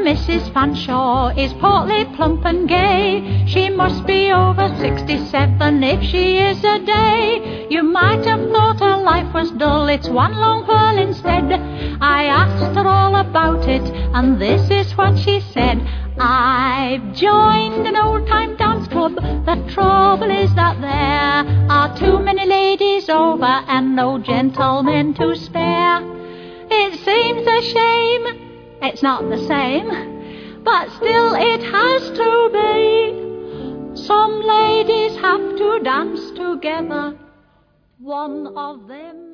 Mrs. Fanshawe is portly, plump and gay. She must be over 67 if she is a day. You might have thought her life was dull, it's one long whirl instead. I asked her all about it, and this is what she said. I've joined an old-time dance club. The trouble is that there are too many ladies over and no gentlemen to spare. It seems a shame it's not the same, but still it has to be. Some ladies have to dance together. One of them